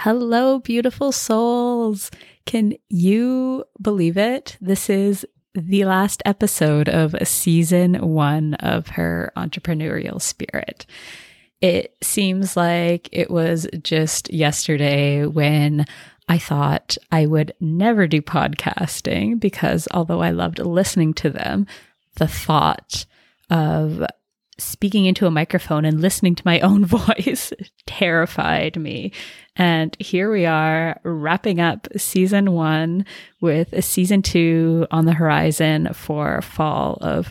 Hello, beautiful souls. Can you believe it? This is the last episode of season 1 of Her Entrepreneurial Spirit. It seems like it was just yesterday when I thought I would never do podcasting because although I loved listening to them, the thought of speaking into a microphone and listening to my own voice terrified me. And here we are wrapping up season 1 with a season 2 on the horizon for fall of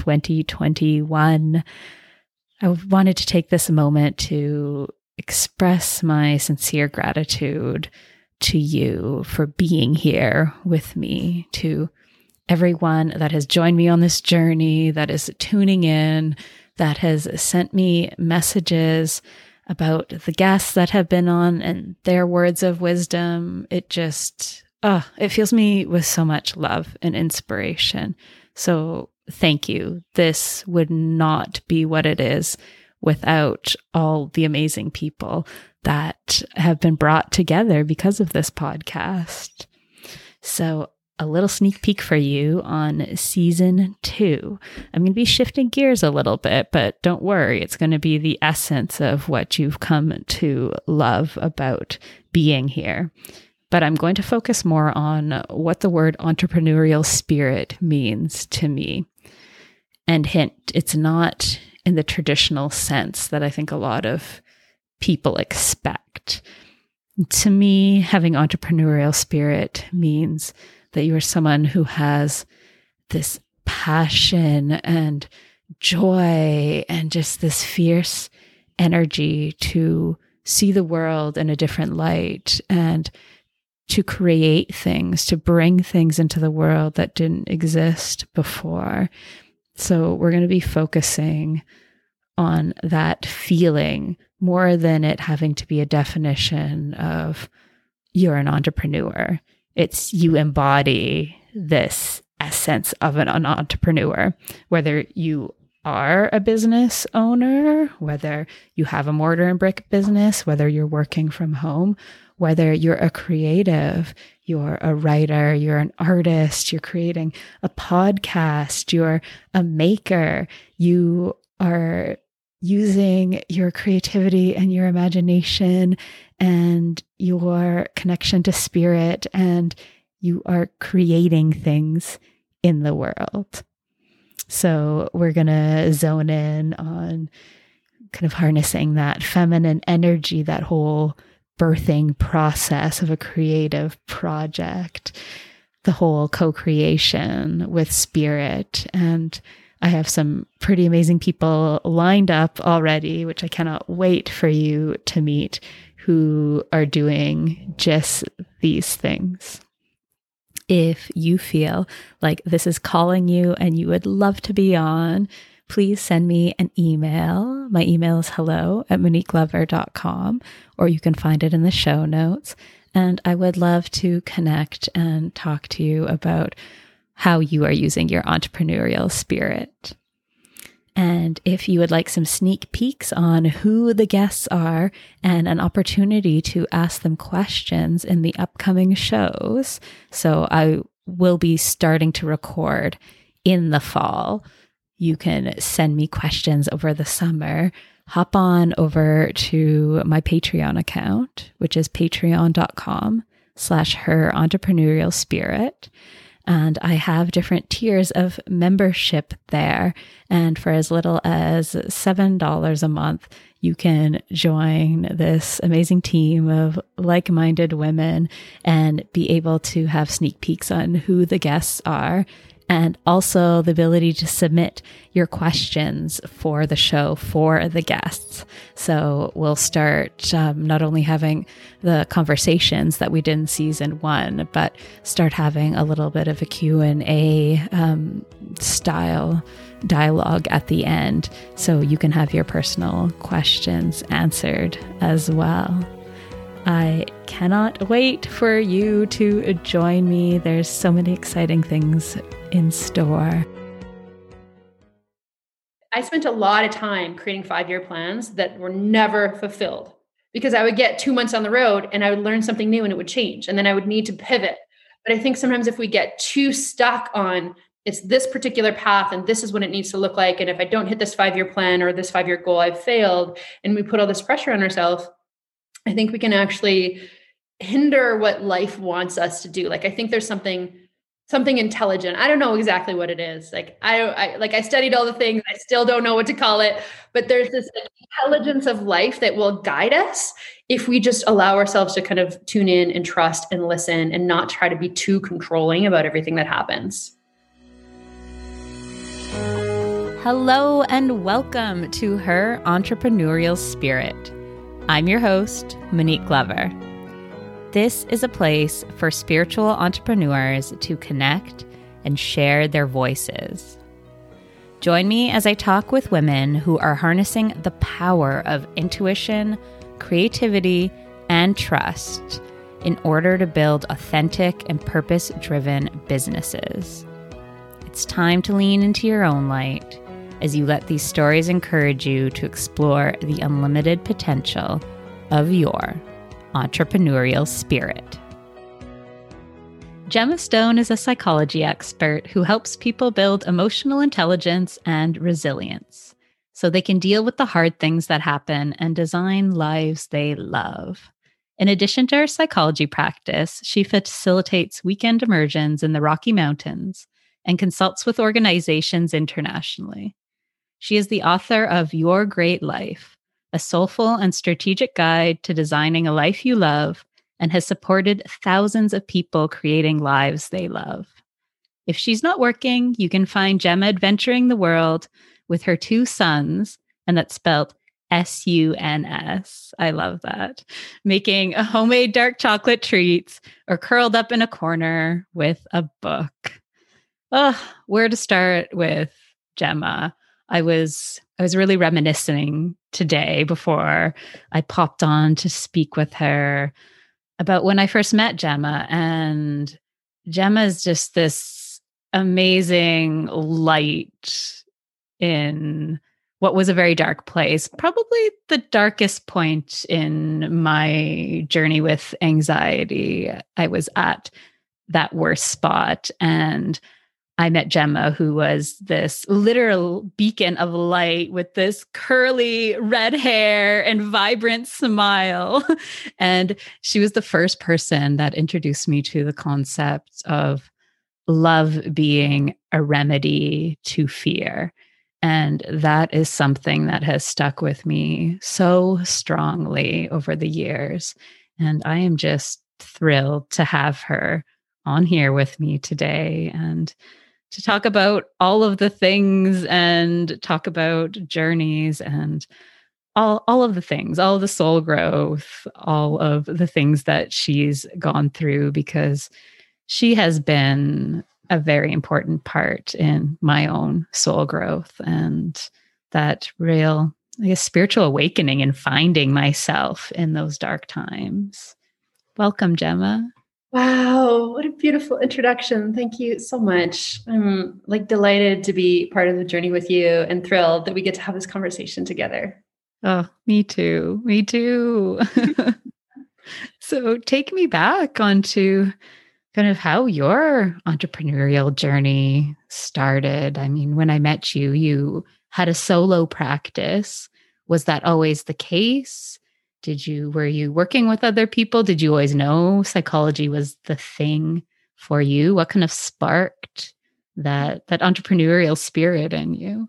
2021. I wanted to take this moment to express my sincere gratitude to you for being here with me, to everyone that has joined me on this journey, that is tuning in, that has sent me messages about the guests that have been on and their words of wisdom. It just, it fills me with so much love and inspiration. So thank you. This would not be what it is without all the amazing people that have been brought together because of this podcast. So a little sneak peek for you on season 2. I'm going to be shifting gears a little bit, but don't worry. It's going to be the essence of what you've come to love about being here. But I'm going to focus more on what the word entrepreneurial spirit means to me. And hint, it's not in the traditional sense that I think a lot of people expect. To me, having entrepreneurial spirit means that you are someone who has this passion and joy and just this fierce energy to see the world in a different light and to create things, to bring things into the world that didn't exist before. So we're going to be focusing on that feeling more than it having to be a definition of you're an entrepreneur. It's you embody this essence of an entrepreneur, whether you are a business owner, whether you have a mortar and brick business, whether you're working from home, whether you're a creative, you're a writer, you're an artist, you're creating a podcast, you're a maker, you are using your creativity and your imagination and your connection to spirit, and you are creating things in the world. So we're going to zone in on kind of harnessing that feminine energy, that whole birthing process of a creative project, the whole co-creation with spirit. And I have some pretty amazing people lined up already, which I cannot wait for you to meet, who are doing just these things. If you feel like this is calling you and you would love to be on, please send me an email. My email is hello@moniquelover.com, or you can find it in the show notes. And I would love to connect and talk to you about how you are using your entrepreneurial spirit. And if you would like some sneak peeks on who the guests are and an opportunity to ask them questions in the upcoming shows, so I will be starting to record in the fall. You can send me questions over the summer. Hop on over to my Patreon account, which is patreon.com/Her Entrepreneurial Spirit. And I have different tiers of membership there. And for as little as $7 a month, you can join this amazing team of like-minded women and be able to have sneak peeks on who the guests are, and also the ability to submit your questions for the show for the guests. So we'll start not only having the conversations that we did in season 1, but start having a little bit of a Q&A style dialogue at the end, so you can have your personal questions answered as well. I cannot wait for you to join me. There's so many exciting things in store. I spent a lot of time creating 5-year plans that were never fulfilled. because I would get 2 months on the road and I would learn something new and it would change. And then I would need to pivot. But I think sometimes if we get too stuck on it's this particular path and this is what it needs to look like, and if I don't hit this 5-year plan or this 5-year goal, I've failed, and we put all this pressure on ourselves, I think we can actually hinder what life wants us to do. Like, I think there's something intelligent. I don't know exactly what it is. Like, I studied all the things. I still don't know what to call it, but there's this intelligence of life that will guide us if we just allow ourselves to kind of tune in and trust and listen and not try to be too controlling about everything that happens. Hello and welcome to Her Entrepreneurial Spirit. I'm your host, Monique Glover. This is a place for spiritual entrepreneurs to connect and share their voices. Join me as I talk with women who are harnessing the power of intuition, creativity, and trust in order to build authentic and purpose-driven businesses. It's time to lean into your own light as you let these stories encourage you to explore the unlimited potential of your entrepreneurial spirit. Gemma Stone is a psychology expert who helps people build emotional intelligence and resilience so they can deal with the hard things that happen and design lives they love. In addition to her psychology practice, she facilitates weekend immersions in the Rocky Mountains and consults with organizations internationally. She is the author of Your Great Life, a soulful and strategic guide to designing a life you love, and has supported thousands of people creating lives they love. If she's not working, you can find Gemma adventuring the world with her 2 sons, and that's spelled SUNS. I love that. Making a homemade dark chocolate treats or curled up in a corner with a book. Where to start with Gemma? I was really reminiscing today before I popped on to speak with her about when I first met Gemma. And Gemma is just this amazing light in what was a very dark place, probably the darkest point in my journey with anxiety. I was at that worst spot, and I met Gemma, who was this literal beacon of light with this curly red hair and vibrant smile. And she was the first person that introduced me to the concept of love being a remedy to fear. And that is something that has stuck with me so strongly over the years. And I am just thrilled to have her on here with me today and to talk about all of the things and talk about journeys and all of the things, all of the soul growth, all of the things that she's gone through, because she has been a very important part in my own soul growth and that real, I guess, spiritual awakening and finding myself in those dark times. Welcome, Gemma. Wow, what a beautiful introduction. Thank you so much. I'm delighted to be part of the journey with you and thrilled that we get to have this conversation together. Oh, me too. Me too. So take me back onto kind of how your entrepreneurial journey started. I mean, when I met you, you had a solo practice. Was that always the case? Were you working with other people? Did you always know psychology was the thing for you? What kind of sparked that entrepreneurial spirit in you?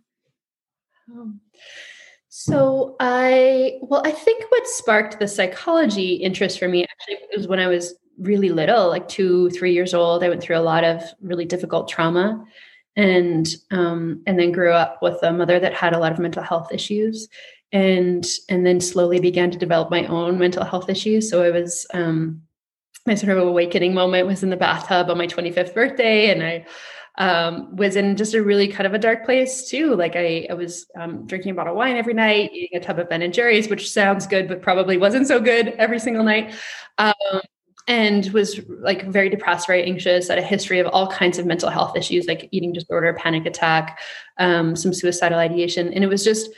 So I think what sparked the psychology interest for me actually was when I was really little, like 2-3 years old. I went through a lot of really difficult trauma, and then grew up with a mother that had a lot of mental health issues. And then slowly began to develop my own mental health issues. So I was, my sort of awakening moment was in the bathtub on my 25th birthday. And I was in just a really kind of a dark place too. Like I was drinking a bottle of wine every night, eating a tub of Ben and Jerry's, which sounds good, but probably wasn't so good every single night. And was very depressed, very anxious, had a history of all kinds of mental health issues, like eating disorder, panic attack, some suicidal ideation. And it was just,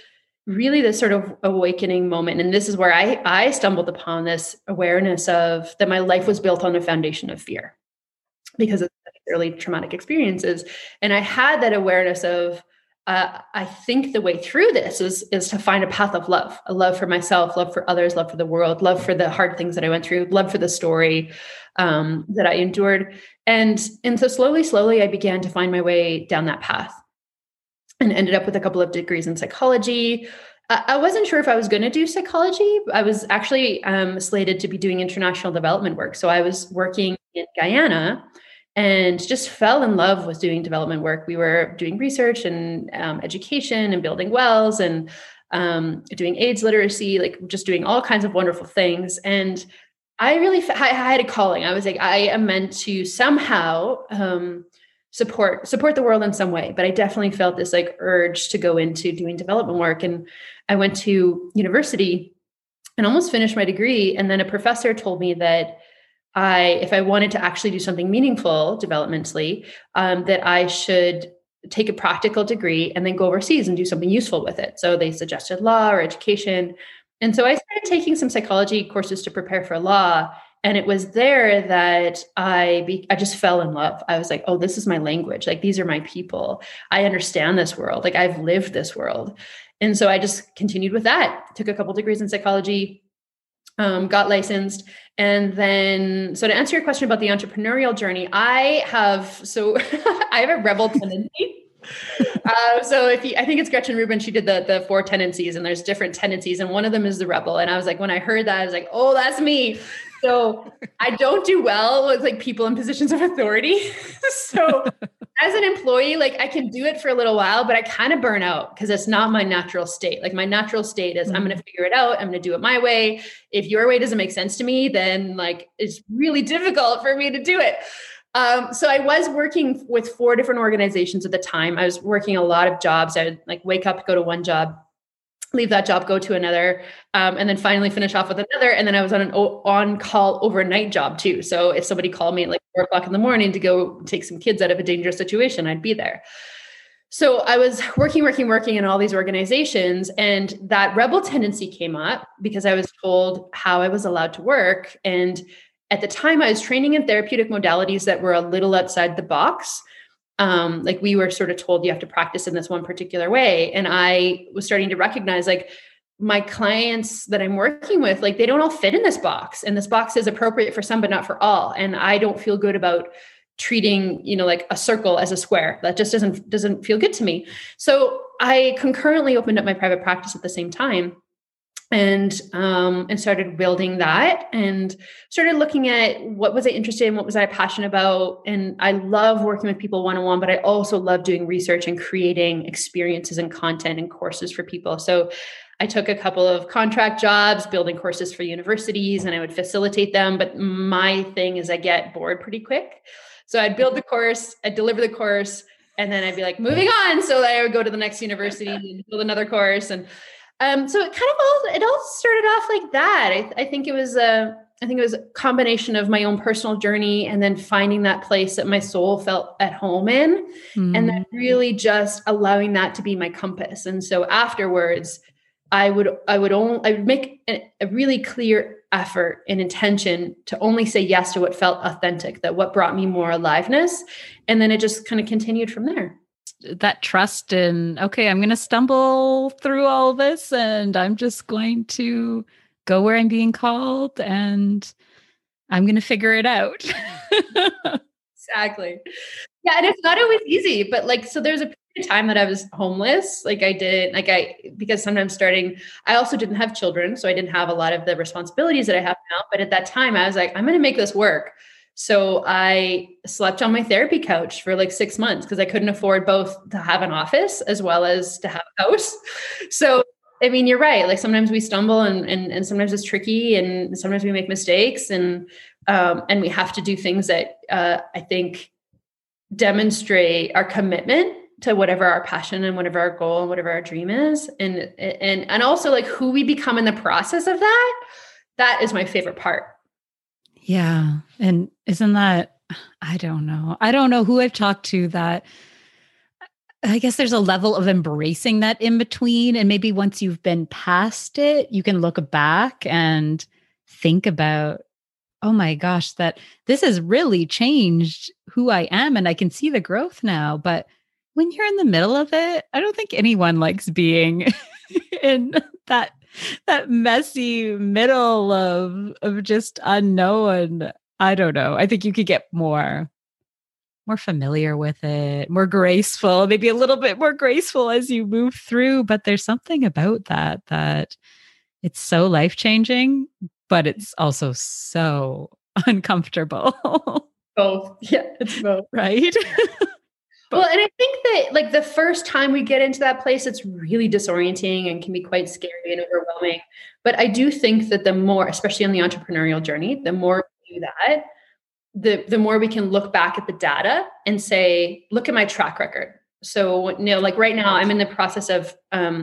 really this sort of awakening moment. And this is where I stumbled upon this awareness of that my life was built on a foundation of fear because of early traumatic experiences. And I had that awareness of, I think the way through this is to find a path of love, a love for myself, love for others, love for the world, love for the hard things that I went through, love for the story that I endured. And so slowly, I began to find my way down that path and ended up with a couple of degrees in psychology. I wasn't sure if I was going to do psychology. I was actually slated to be doing international development work. So I was working in Guyana and just fell in love with doing development work. We were doing research and education and building wells and doing AIDS literacy, like just doing all kinds of wonderful things. And I really, I had a calling. I was like, I am meant to somehow support the world in some way. But I definitely felt this like urge to go into doing development work. And I went to university and almost finished my degree. And then a professor told me that if I wanted to actually do something meaningful developmentally, that I should take a practical degree and then go overseas and do something useful with it. So they suggested law or education. And so I started taking some psychology courses to prepare for law. And it was there that I just fell in love. I was like, oh, this is my language. Like, these are my people. I understand this world. Like, I've lived this world. And so I just continued with that. Took a couple degrees in psychology, got licensed. And then, so to answer your question about the entrepreneurial journey, I have a rebel tendency. So I think it's Gretchen Rubin, she did the 4 tendencies, and there's different tendencies. And one of them is the rebel. And I was like, when I heard that, I was like, oh, that's me. So I don't do well with like people in positions of authority. So as an employee, like I can do it for a little while, but I kind of burn out because it's not my natural state. Like my natural state is I'm going to figure it out. I'm going to do it my way. If your way doesn't make sense to me, then like it's really difficult for me to do it. So I was working with 4 different organizations at the time. I was working a lot of jobs. I would like wake up, go to one job, leave that job, go to another, and then finally finish off with another. And then I was on an on-call overnight job too. So if somebody called me at like 4:00 in the morning to go take some kids out of a dangerous situation, I'd be there. So I was working in all these organizations, and that rebel tendency came up because I was told how I was allowed to work. And at the time I was training in therapeutic modalities that were a little outside the box. Like we were sort of told you have to practice in this one particular way. And I was starting to recognize like my clients that I'm working with, like they don't all fit in this box, and this box is appropriate for some, but not for all. And I don't feel good about treating, like a circle as a square. That just doesn't feel good to me. So I concurrently opened up my private practice at the same time. And started building that and started looking at what was I interested in, what was I passionate about. And I love working with people one-on-one, but I also love doing research and creating experiences and content and courses for people. So I took a couple of contract jobs, building courses for universities, and I would facilitate them. But my thing is I get bored pretty quick. So I'd build the course, I'd deliver the course, and then I'd be like, moving on. So I would go to the next university and build another course. And so it all started off like that. I think it was a combination of my own personal journey and then finding that place that my soul felt at home in, and then really just allowing that to be my compass. And so afterwards, I would make a really clear effort and intention to only say yes to what felt authentic, that what brought me more aliveness, and then it just kind of continued from there. That trust in, okay, I'm going to stumble through all this and I'm just going to go where I'm being called and I'm going to figure it out. Exactly. Yeah. And it's not always easy, but like, so there's a period of time that I was homeless. Because sometimes I also didn't have children. So I didn't have a lot of the responsibilities that I have now. But at that time I was like, I'm going to make this work. So I slept on my therapy couch for like 6 months because I couldn't afford both to have an office as well as to have a house. So, I mean, you're right. Like sometimes we stumble and sometimes it's tricky and sometimes we make mistakes and we have to do things that I think demonstrate our commitment to whatever our passion and whatever our goal and whatever our dream is. And also like who we become in the process of that is my favorite part. Yeah. And isn't that, I don't know who I've talked to that I guess there's a level of embracing that in between. And maybe once you've been past it, you can look back and think about, oh my gosh, that this has really changed who I am. And I can see the growth now. But when you're in the middle of it, I don't think anyone likes being in that messy middle of just unknown. I don't know. I think you could get more familiar with it, more graceful, maybe a little bit more graceful as you move through. But there's something about that it's so life-changing, but it's also so uncomfortable. Both. Yeah, it's both. Right? Well, and I think that like the first time we get into that place, it's really disorienting and can be quite scary and overwhelming. But I do think that the more, especially on the entrepreneurial journey, the more we do that, the more we can look back at the data and say, look at my track record. So, like right now I'm in the process of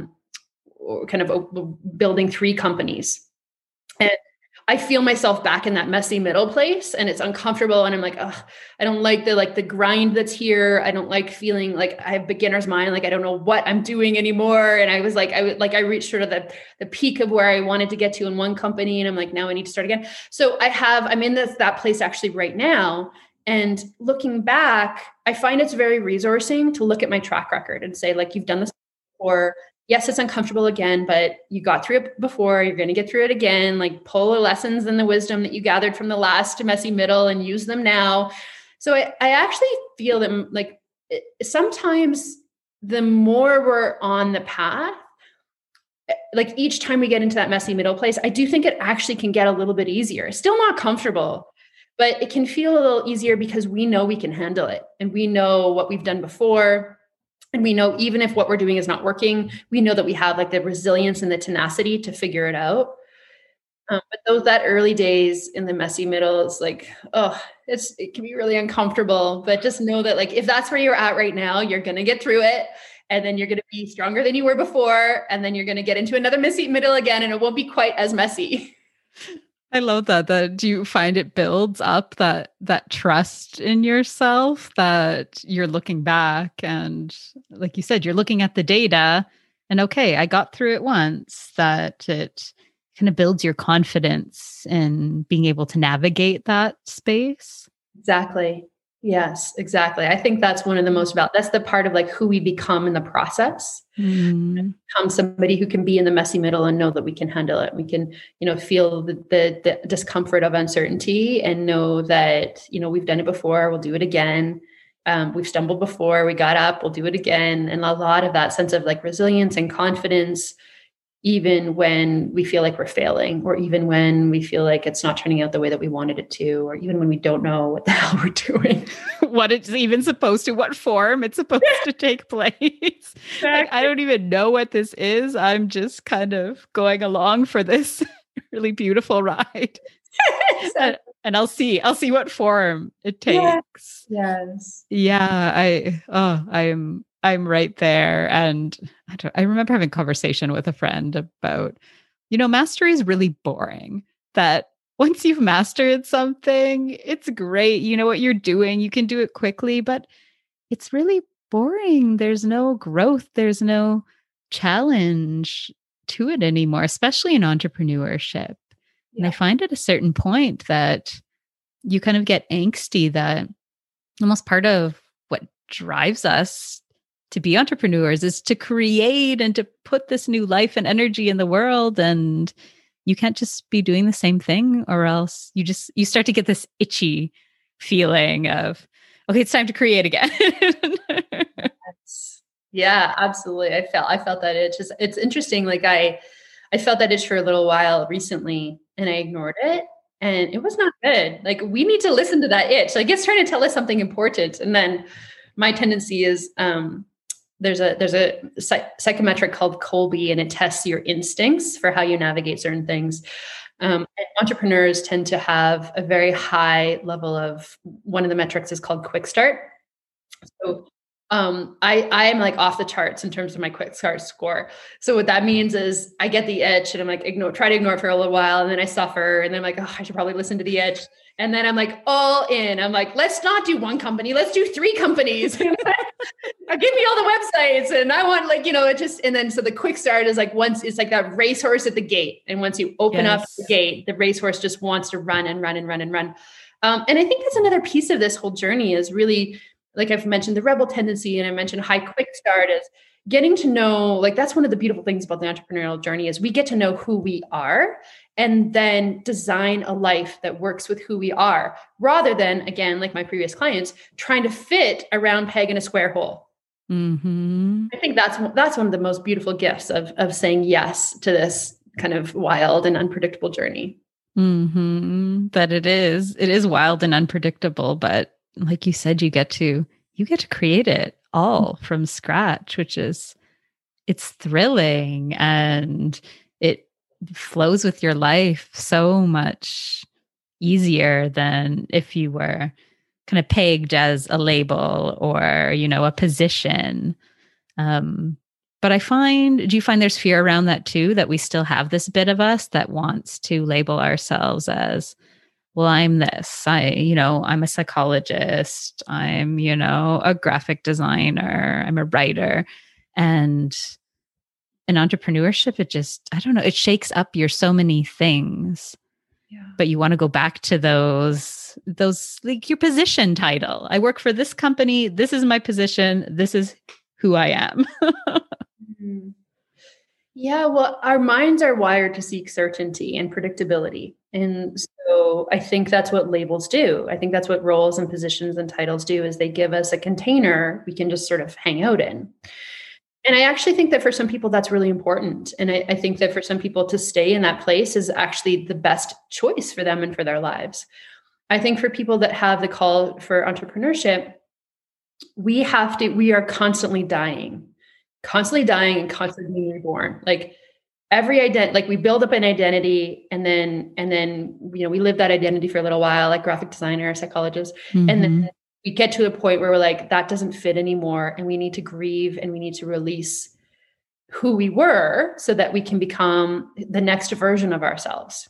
kind of building 3 companies. And I feel myself back in that messy middle place, and it's uncomfortable. And I'm like, oh, I don't like the grind that's here. I don't like feeling like I have beginner's mind. Like, I don't know what I'm doing anymore. And I was like, I reached sort of the peak of where I wanted to get to in one company. And I'm like, now I need to start again. So I'm in that place actually right now. And looking back, I find it's very resourcing to look at my track record and say, like, you've done this before. Yes, it's uncomfortable again, but you got through it before. You're going to get through it again. Like, pull the lessons and the wisdom that you gathered from the last messy middle and use them now. So I actually feel that like sometimes the more we're on the path, like each time we get into that messy middle place, I do think it actually can get a little bit easier. Still not comfortable, but it can feel a little easier because we know we can handle it and we know what we've done before. And we know even if what we're doing is not working, we know that we have like the resilience and the tenacity to figure it out. But that early days in the messy middle, it's like, it can be really uncomfortable. But just know that like if that's where you're at right now, you're going to get through it. And then you're going to be stronger than you were before. And then you're going to get into another messy middle again, and it won't be quite as messy. I love that. Do you find it builds up that trust in yourself, that you're looking back and like you said, you're looking at the data and okay, I got through it once, that it kind of builds your confidence in being able to navigate that space? Exactly. Yes, exactly. I think that's one of the most that's the part of like who we become in the process. Become somebody who can be in the messy middle and know that we can handle it. We can, feel the discomfort of uncertainty and know that, we've done it before, we'll do it again. We've stumbled before, we got up, we'll do it again. And a lot of that sense of like resilience and confidence, even when we feel like we're failing, or even when we feel like it's not turning out the way that we wanted it to, or even when we don't know what the hell we're doing. What it's even supposed to, what form it's supposed to take place. Exactly. Like, I don't even know what this is. I'm just kind of going along for this really beautiful ride. And I'll see what form it takes. Yes. Yeah. I'm right there. And I remember having a conversation with a friend about, mastery is really boring. That once you've mastered something, it's great. You know what you're doing. You can do it quickly, but it's really boring. There's no growth. There's no challenge to it anymore, especially in entrepreneurship. Yeah. And I find at a certain point that you kind of get angsty, that almost part of what drives us to be entrepreneurs is to create and to put this new life and energy in the world. And you can't just be doing the same thing, or else you start to get this itchy feeling of, okay, it's time to create again. Yeah, absolutely. I felt that itch. It's interesting. Like I felt that itch for a little while recently and I ignored it, and it was not good. Like, we need to listen to that itch. Like, it's trying to tell us something important. And then my tendency is, there's a psychometric called Kolbe, and it tests your instincts for how you navigate certain things. And entrepreneurs tend to have a very high level of, one of the metrics is called quick start. So I am like off the charts in terms of my quick start score. So what that means is I get the itch and I'm like, try to ignore it for a little while. And then I suffer. And then I'm like, I should probably listen to the itch. And then I'm like all in. I'm like, let's not do one company. Let's do 3 companies. Give me all the websites and I want it just, and then, so the quick start is like, once it's like that racehorse at the gate. And once you open up the gate, the racehorse just wants to run and run and run and run. And I think that's another piece of this whole journey is really, like I've mentioned the rebel tendency and I mentioned high quick start is getting to know, like, that's one of the beautiful things about the entrepreneurial journey is we get to know who we are and then design a life that works with who we are rather than, again, like my previous clients, trying to fit a round peg in a square hole. Mm-hmm. I think that's one of the most beautiful gifts of saying yes to this kind of wild and unpredictable journey. Mm-hmm. That it is wild and unpredictable, but like you said, you get to create it all from scratch, it's thrilling and it flows with your life so much easier than if you were kind of pegged as a label or, a position. But do you find there's fear around that too, that we still have this bit of us that wants to label ourselves as, well, I'm this, I'm a psychologist, I'm, a graphic designer, I'm a writer. And in entrepreneurship, I don't know, it shakes up your so many things. Yeah. But you want to go back to those like your position title. I work for this company. This is my position. This is who I am. Yeah, well, our minds are wired to seek certainty and predictability. And so I think that's what labels do. I think that's what roles and positions and titles do is they give us a container we can just sort of hang out in. And I actually think that for some people, that's really important. And I think that for some people to stay in that place is actually the best choice for them and for their lives. I think for people that have the call for entrepreneurship, we are constantly dying and constantly being reborn. Like we build up an identity and then, we live that identity for a little while, like graphic designer, psychologist. Mm-hmm. And then we get to a point where we're like, that doesn't fit anymore. And we need to grieve and we need to release who we were so that we can become the next version of ourselves.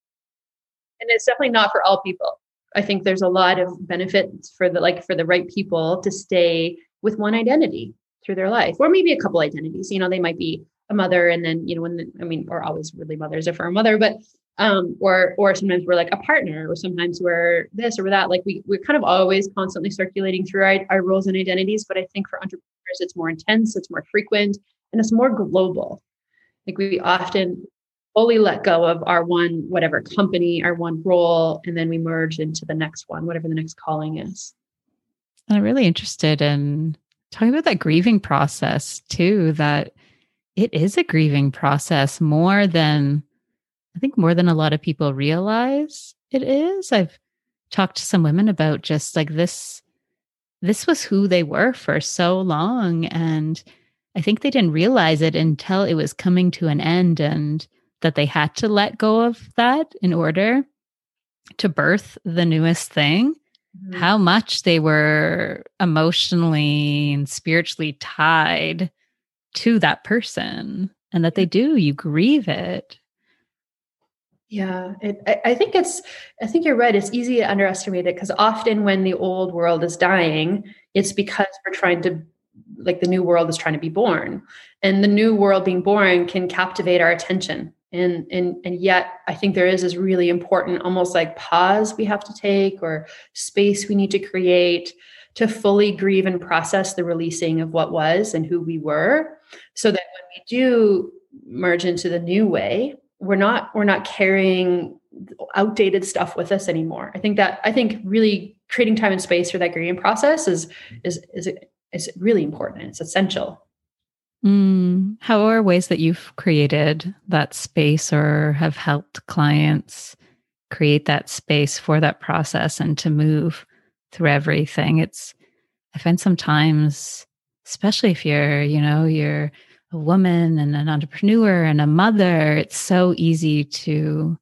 And it's definitely not for all people. I think there's a lot of benefits for the right people to stay with one identity through their life, or maybe a couple identities. They might be a mother and then, we're always really mothers if we're a mother, but or sometimes we're like a partner, or sometimes we're this or that. Like we're kind of always constantly circulating through our roles and identities. But I think for entrepreneurs, it's more intense, it's more frequent, and it's more global. Like we often fully let go of our one, whatever company, our one role, and then we merge into the next one, whatever the next calling is. I'm really interested in talking about that grieving process too, that it is a grieving process more than a lot of people realize it is. I've talked to some women about just like this was who they were for so long. And I think they didn't realize it until it was coming to an end and that they had to let go of that in order to birth the newest thing. Mm-hmm. How much they were emotionally and spiritually tied to that person, and that you grieve it. Yeah, I think you're right. It's easy to underestimate it because often when the old world is dying, it's because we're trying to, like, the new world is trying to be born, and the new world being born can captivate our attention. And yet I think there is this really important, almost like pause we have to take, or space we need to create to fully grieve and process the releasing of what was and who we were, so that when we do merge into the new way, we're not carrying outdated stuff with us anymore. I think really creating time and space for that grieving process is really important. It's essential. How are ways that you've created that space or have helped clients create that space for that process and to move through everything? I find sometimes, especially if you're a woman and an entrepreneur and a mother, it's so easy to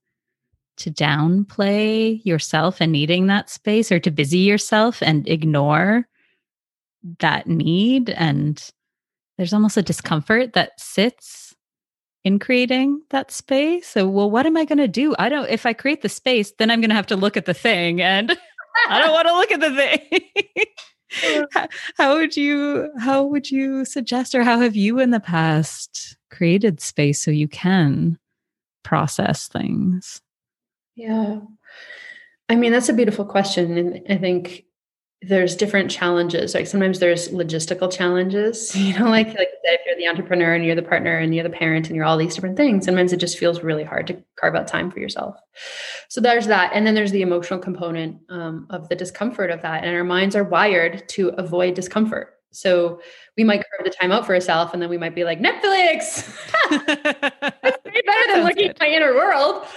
downplay yourself and needing that space, or to busy yourself and ignore that need. And there's almost a discomfort that sits in creating that space. So, well, what am I going to do? If I create the space, then I'm going to have to look at the thing, and I don't want to look at the thing. how, how would you suggest, or how have you in the past created space so you can process things? Yeah. I mean, that's a beautiful question. And I think there's different challenges. Like sometimes there's logistical challenges, like if you're the entrepreneur and you're the partner and you're the parent and you're all these different things, sometimes it just feels really hard to carve out time for yourself. So there's that. And then there's the emotional component of the discomfort of that. And our minds are wired to avoid discomfort. So we might carve the time out for ourselves and then we might be like, Netflix, that's way better than looking at my inner world.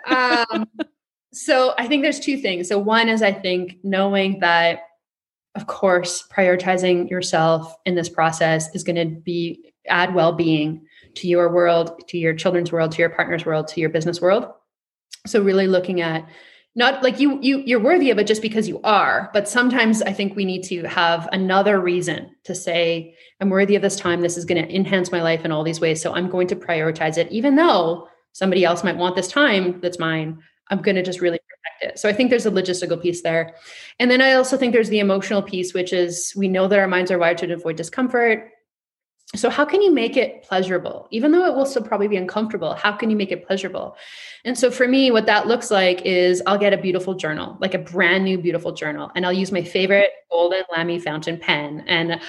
So I think there's two things. So one is, I think, knowing that, of course, prioritizing yourself in this process is going to add well-being to your world, to your children's world, to your partner's world, to your business world. So really looking at not like you're worthy of it just because you are, but sometimes I think we need to have another reason to say, I'm worthy of this time. This is going to enhance my life in all these ways. So I'm going to prioritize it, even though somebody else might want this time that's mine. I'm going to just really protect it. So I think there's a logistical piece there. And then I also think there's the emotional piece, which is we know that our minds are wired to avoid discomfort. So how can you make it pleasurable? Even though it will still probably be uncomfortable, how can you make it pleasurable? And so for me, what that looks like is I'll get a beautiful journal, like a brand new, beautiful journal. And I'll use my favorite Golden Lamy fountain pen. And,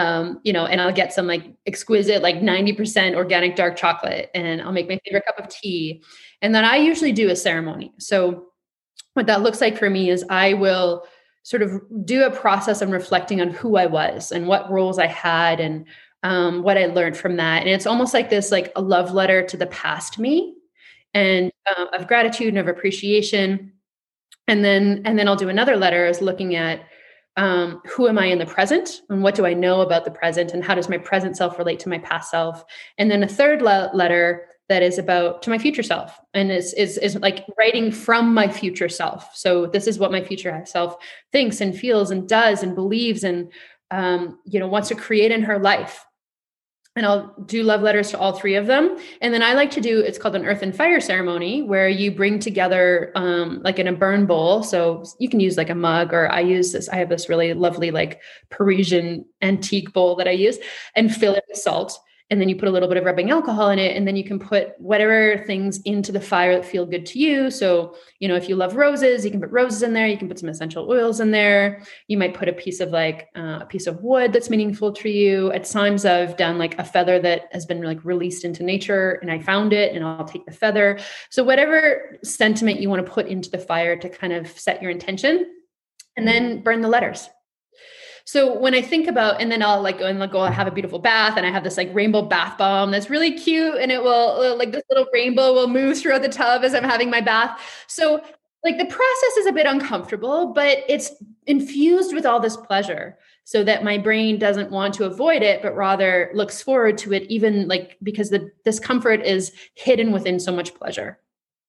and I'll get some like exquisite, like 90% organic dark chocolate. And I'll make my favorite cup of tea. And then I usually do a ceremony. So what that looks like for me is I will sort of do a process of reflecting on who I was and what roles I had and what I learned from that. And it's almost like this, like a love letter to the past me and of gratitude and of appreciation. And then I'll do another letter as looking at who am I in the present and what do I know about the present and how does my present self relate to my past self? And then a third letter that is about to my future self and is like writing from my future self. So this is what my future self thinks and feels and does and believes and wants to create in her life. And I'll do love letters to all three of them. And then I like to do, it's called an earth and fire ceremony where you bring together like in a burn bowl. So you can use like a mug, or I have this really lovely like Parisian antique bowl that I use and fill it with salt. And then you put a little bit of rubbing alcohol in it. And then you can put whatever things into the fire that feel good to you. So, if you love roses, you can put roses in there. You can put some essential oils in there. You might put a piece of wood that's meaningful to you. At times I've done like a feather that has been like released into nature and I found it and I'll take the feather. So whatever sentiment you want to put into the fire to kind of set your intention, and then burn the letters. So when I think about, and then I'll like go and I'll have a beautiful bath and I have this like rainbow bath bomb that's really cute. And it will like this little rainbow will move throughout the tub as I'm having my bath. So like the process is a bit uncomfortable, but it's infused with all this pleasure so that my brain doesn't want to avoid it, but rather looks forward to it, even like because the discomfort is hidden within so much pleasure.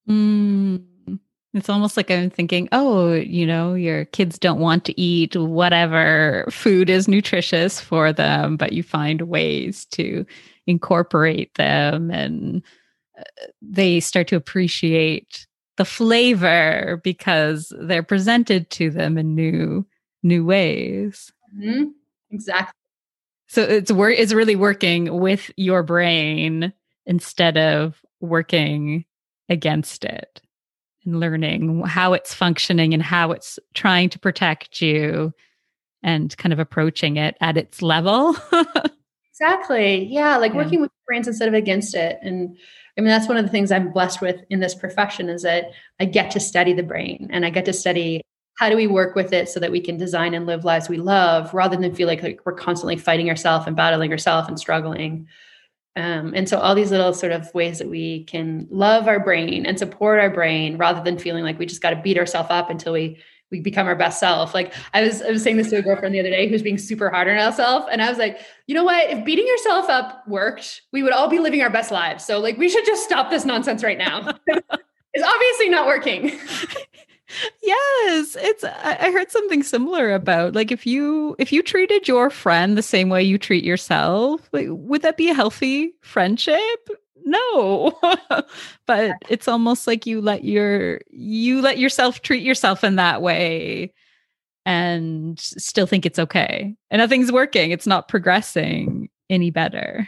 It's almost like I'm thinking, your kids don't want to eat whatever food is nutritious for them, but you find ways to incorporate them and they start to appreciate the flavor because they're presented to them in new ways. Mm-hmm. Exactly. So it's really working with your brain instead of working against it. And learning how it's functioning and how it's trying to protect you and kind of approaching it at its level. Exactly. Yeah. Like working with brains instead of against it. And I mean, that's one of the things I'm blessed with in this profession is that I get to study the brain and I get to study how do we work with it so that we can design and live lives we love rather than feel like we're constantly fighting ourselves and battling ourselves and struggling. And so all these little sort of ways that we can love our brain and support our brain rather than feeling like we just got to beat ourselves up until we become our best self. Like I was saying this to a girlfriend the other day who's being super hard on herself. And I was like, you know what, if beating yourself up worked, we would all be living our best lives. So like, we should just stop this nonsense right now. It's obviously not working. Yes, I heard something similar about like if you treated your friend the same way you treat yourself, like, would that be a healthy friendship? No. But it's almost like you let yourself treat yourself in that way. and still think it's okay. And nothing's working. It's not progressing any better.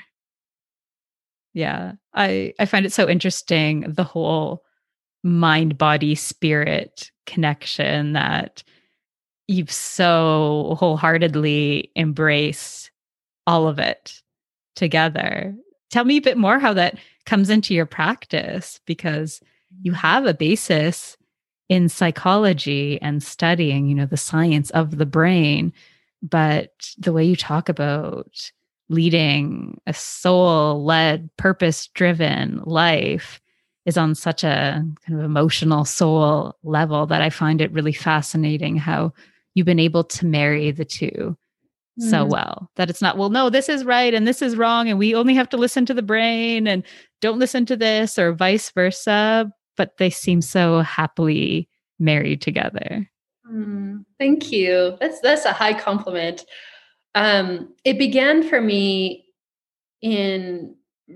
Yeah. I find it so interesting, the whole mind, body, spirit connection that you've so wholeheartedly embraced all of it together. Tell me a bit more how that comes into your practice, because you have a basis in psychology and studying, the science of the brain, but the way you talk about leading a soul-led, purpose-driven life is on such a kind of emotional soul level that I find it really fascinating how you've been able to marry the two so well, that it's not, well, no, this is right and this is wrong, and we only have to listen to the brain and don't listen to this, or vice versa, but they seem so happily married together. Thank you. That's a high compliment. It began for me in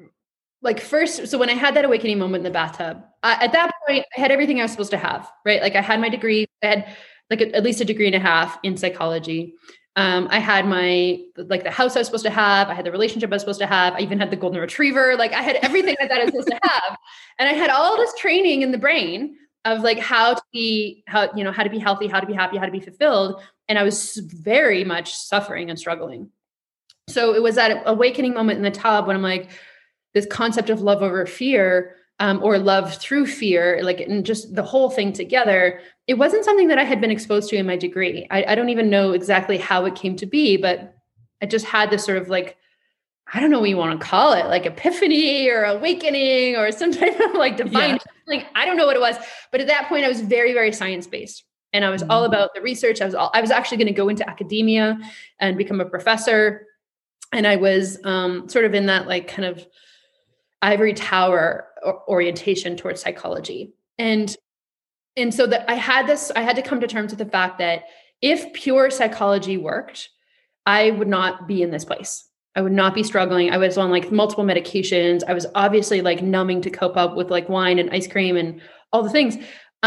first, so when I had that awakening moment in the bathtub, at that point, I had everything I was supposed to have, right? Like I had my degree, I had at least a degree and a half in psychology. I had the house I was supposed to have. I had the relationship I was supposed to have. I even had the golden retriever. I had everything that I was supposed to have. And I had all this training in the brain of how to be healthy, how to be happy, how to be fulfilled. And I was very much suffering and struggling. So it was that awakening moment in the tub when I'm like, this concept of love over fear, or love through fear, and just the whole thing together. It wasn't something that I had been exposed to in my degree. I don't even know exactly how it came to be, but I just had this sort of I don't know what you want to call it, epiphany or awakening or some type of divine, I don't know what it was. But at that point I was very, very science-based, and I was all about the research. I was actually going to go into academia and become a professor. And I was sort of in that kind of ivory tower orientation towards psychology. And so that I had to come to terms with the fact that if pure psychology worked, I would not be in this place. I would not be struggling. I was on multiple medications. I was obviously numbing to cope up with wine and ice cream and all the things.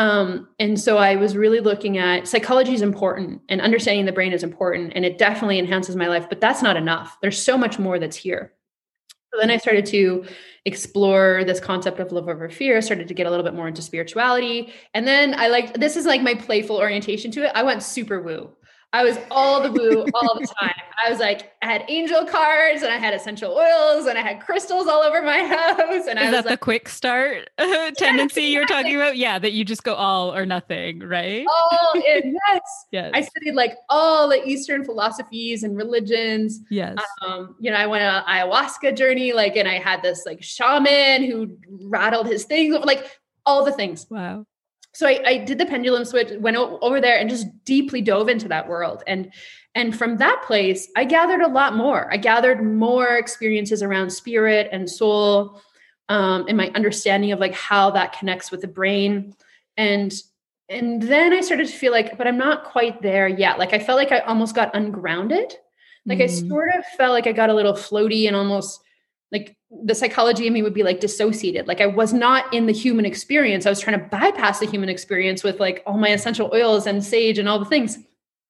And so I was really looking at psychology is important, and understanding the brain is important, and it definitely enhances my life, but that's not enough. There's so much more that's here. So then I started to explore this concept of love over fear, started to get a little bit more into spirituality. And then this is my playful orientation to it. I went super woo. I was all the woo all the time. I was I had angel cards, and I had essential oils, and I had crystals all over my house. And is that the quick start tendency you're talking about? Yeah, that you just go all or nothing, right? All in, yes. Yes. I studied all the Eastern philosophies and religions. Yes. I went on an ayahuasca journey, and I had this shaman who rattled his things, all the things. Wow. So I did the pendulum switch, went over there and just deeply dove into that world. And from that place, I gathered a lot more. I gathered more experiences around spirit and soul, and my understanding of how that connects with the brain. And then I started to feel but I'm not quite there yet. I felt I almost got ungrounded. I sort of felt I got a little floaty, and almost the psychology in me would be dissociated. I was not in the human experience. I was trying to bypass the human experience with all my essential oils and sage and all the things.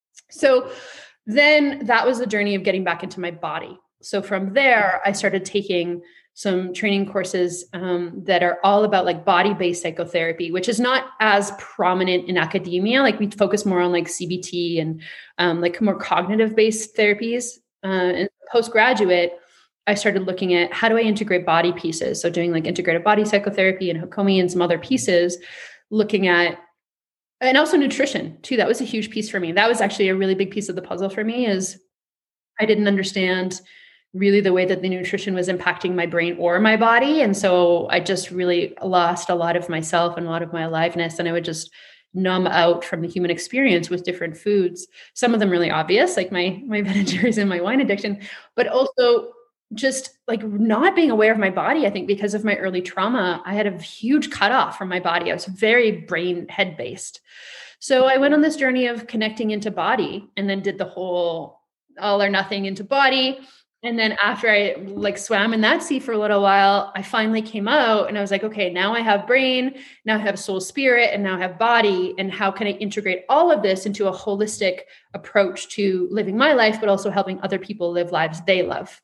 So then that was the journey of getting back into my body. So from there, I started taking some training courses that are all about body-based psychotherapy, which is not as prominent in academia. We focus more on CBT and more cognitive-based therapies. And postgraduate, I started looking at how do I integrate body pieces. So doing integrated body psychotherapy and Hakomi and some other pieces, looking at, and also nutrition too. That was a huge piece for me. That was actually a really big piece of the puzzle for me, is I didn't understand really the way that the nutrition was impacting my brain or my body. And so I just really lost a lot of myself and a lot of my aliveness. And I would just numb out from the human experience with different foods. Some of them really obvious, like my Ben and Jerry's and my wine addiction, but also just not being aware of my body. I think because of my early trauma, I had a huge cutoff from my body. I was very brain head based. So I went on this journey of connecting into body, and then did the whole all or nothing into body. And then after I like swam in that sea for a little while, I finally came out and I was like, okay, now I have brain, now I have soul, spirit, and now I have body. And how can I integrate all of this into a holistic approach to living my life, but also helping other people live lives they love?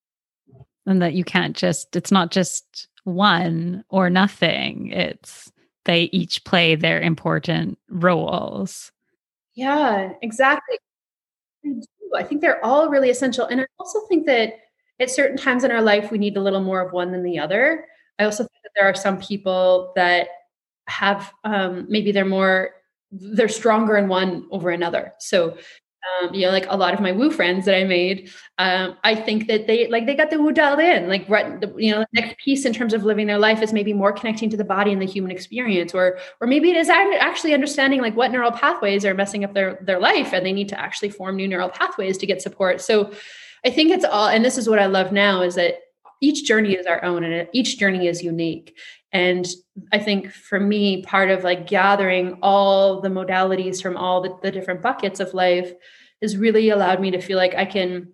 And that you can't just, it's not just one or nothing. It's they each play their important roles. Yeah, exactly. I do. I think they're all really essential. And I also think that at certain times in our life, we need a little more of one than the other. I also think that there are some people that have maybe they're stronger in one over another. So like a lot of my woo friends that I made, I think that they got the woo dialed in. Like, the next piece in terms of living their life is maybe more connecting to the body and the human experience, or maybe it is actually understanding like what neural pathways are messing up their life, and they need to actually form new neural pathways to get support. So, I think it's all, and this is what I love now, is that each journey is our own, and each journey is unique. And I think for me, part of like gathering all the modalities from all the different buckets of life has really allowed me to feel like I can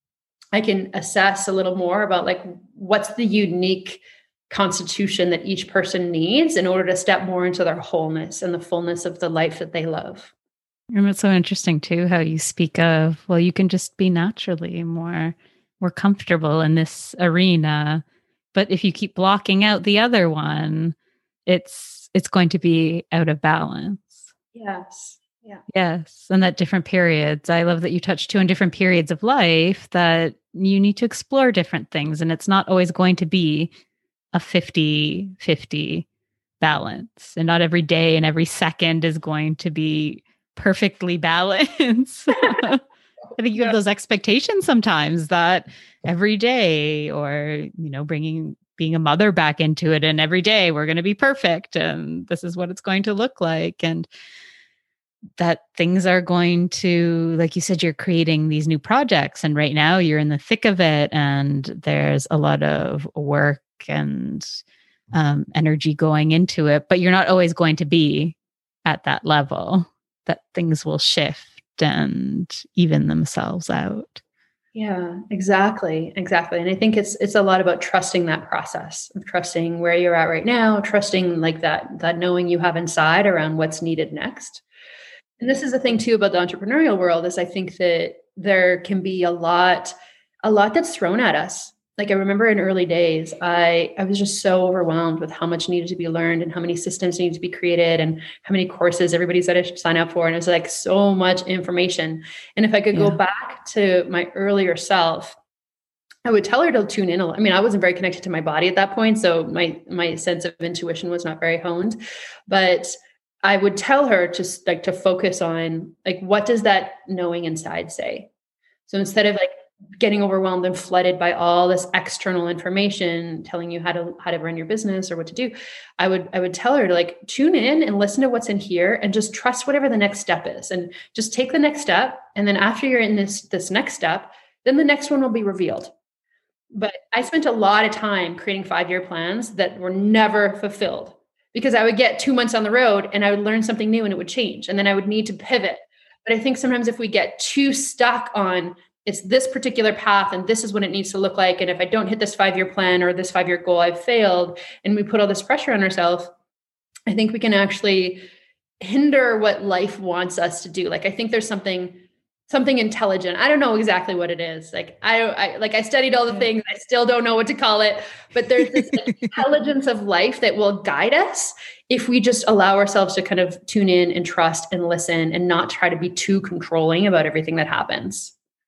assess a little more about like what's the unique constitution that each person needs in order to step more into their wholeness and the fullness of the life that they love. And it's so interesting too, how you speak of, well, you can just be naturally more comfortable in this arena. But if you keep blocking out the other one, it's going to be out of balance. Yes. Yeah. Yes. And that different periods. I love that you touched too on different periods of life that you need to explore different things. And it's not always going to be a 50-50 balance. And not every day and every second is going to be perfectly balanced. I think you have those expectations sometimes that every day, or, being a mother back into it, and every day we're going to be perfect and this is what it's going to look like. And that things are going to, like you said, you're creating these new projects, and right now you're in the thick of it, and there's a lot of work and energy going into it, but you're not always going to be at that level, that things will shift and even themselves out. Yeah, exactly. Exactly. And I think it's a lot about trusting that process, of trusting where you're at right now, trusting like that knowing you have inside around what's needed next. And this is the thing too about the entrepreneurial world, is I think that there can be a lot that's thrown at us. Like, I remember in early days, I was just so overwhelmed with how much needed to be learned and how many systems needed to be created and how many courses everybody said I should sign up for. And it was like so much information. And if I could go back to my earlier self, I would tell her to tune in. I mean, I wasn't very connected to my body at that point, so my sense of intuition was not very honed. But I would tell her just like to focus on like, what does that knowing inside say? So instead of like getting overwhelmed and flooded by all this external information telling you how to run your business or what to do, I would tell her to like tune in and listen to what's in here and just trust whatever the next step is, and just take the next step. And then after you're in this next step, then the next one will be revealed. But I spent a lot of time creating 5-year plans that were never fulfilled, because I would get 2 months on the road and I would learn something new and it would change. And then I would need to pivot. But I think sometimes if we get too stuck on it's this particular path and this is what it needs to look like, and if I don't hit this 5-year plan or this 5-year goal, I've failed, and we put all this pressure on ourselves, I think we can actually hinder what life wants us to do. Like, I think there's something intelligent. I don't know exactly what it is. Like, I studied all the things. I still don't know what to call it, but there's this intelligence of life that will guide us if we just allow ourselves to kind of tune in and trust and listen and not try to be too controlling about everything that happens.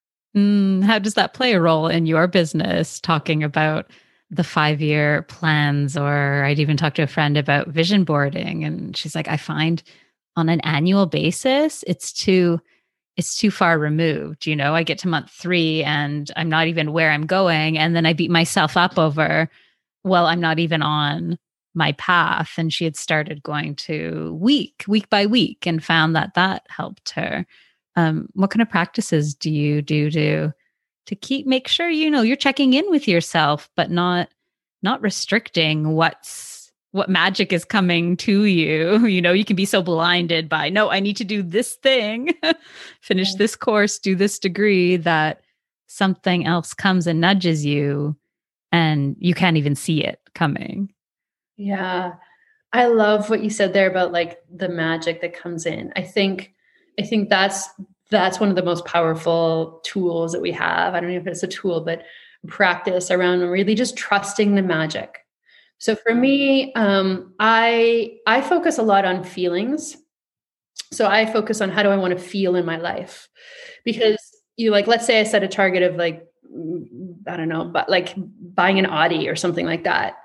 How does that play a role in your business, talking about the 5-year plans? Or I'd even talked to a friend about vision boarding, and she's like, I find on an annual basis, it's too far removed. I get to month 3 and I'm not even where I'm going. And then I beat myself up over, well, I'm not even on my path. And she had started going to week by week and found that helped her. What kind of practices do you do to make sure, you're checking in with yourself, but not restricting what magic is coming to you? You can be so blinded by, no, I need to do this thing, finish this course, do this degree, that something else comes and nudges you and you can't even see it coming. Yeah. I love what you said there about like the magic that comes in. I think that's one of the most powerful tools that we have. I don't know if it's a tool, but practice around really just trusting the magic. So for me, I focus a lot on feelings. So I focus on how do I want to feel in my life, because you like, let's say I set a target of like, I don't know, but like buying an Audi or something like that.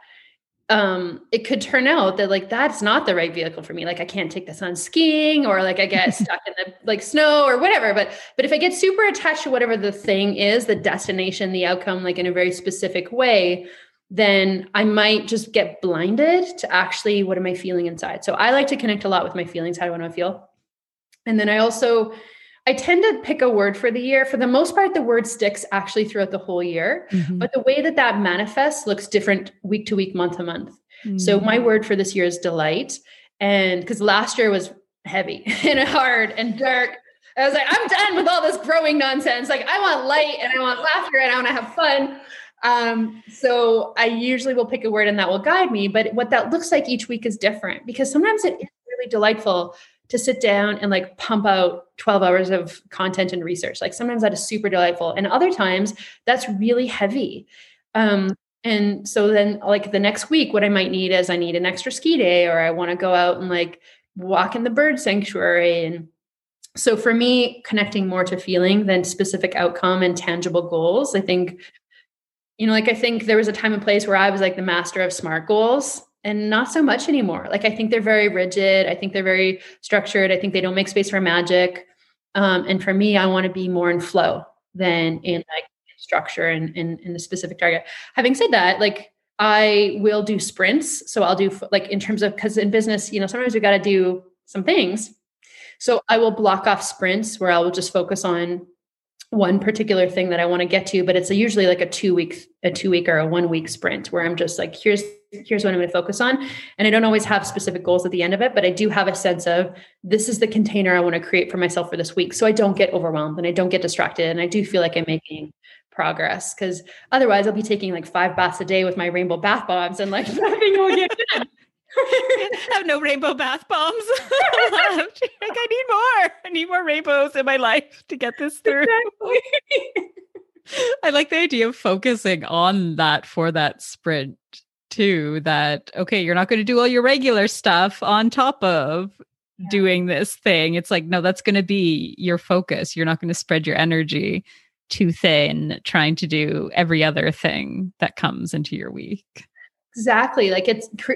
It could turn out that like that's not the right vehicle for me. Like I can't take this on skiing, or like I get stuck in the like snow or whatever. But if I get super attached to whatever the thing is, the destination, the outcome, like in a very specific way, then I might just get blinded to actually what am I feeling inside. So I like to connect a lot with my feelings. How do I want to feel? And then I tend to pick a word for the year. For the most part, the word sticks actually throughout the whole year, but the way that that manifests looks different week to week, month to month. So my word for this year is delight. And because last year was heavy and hard and dark, I was like, I'm done with all this growing nonsense. Like I want light and I want laughter and I want to have fun. So I usually will pick a word and that will guide me. But what that looks like each week is different, because sometimes it is really delightful to sit down and like pump out 12 hours of content and research. Like sometimes that is super delightful. And other times that's really heavy. And so then like the next week, what I might need is I need an extra ski day, or I want to go out and like walk in the bird sanctuary. And so for me, connecting more to feeling than specific outcome and tangible goals, I think, like I think there was a time and place where I was like the master of SMART goals. And not so much anymore. Like, I think they're very rigid. I think they're very structured. I think they don't make space for magic. And for me, I want to be more in flow than in like structure and in the specific target. Having said that, like I will do sprints. So I'll do like in terms of, because in business, sometimes we got to do some things. So I will block off sprints where I will just focus on one particular thing that I want to get to, but it's usually like a 2 week or a 1 week sprint where I'm just like, here's what I'm going to focus on. And I don't always have specific goals at the end of it, but I do have a sense of this is the container I want to create for myself for this week. So I don't get overwhelmed and I don't get distracted. And I do feel like I'm making progress, because otherwise I'll be taking like 5 baths a day with my rainbow bath bombs and like nothing will get done. I have no rainbow bath bombs. Like I need more rainbows in my life to get this through. Exactly. I like the idea of focusing on that for that sprint too, that, okay, you're not going to do all your regular stuff on top of doing this thing. It's like, no, that's going to be your focus. You're not going to spread your energy too thin trying to do every other thing that comes into your week. Exactly. Like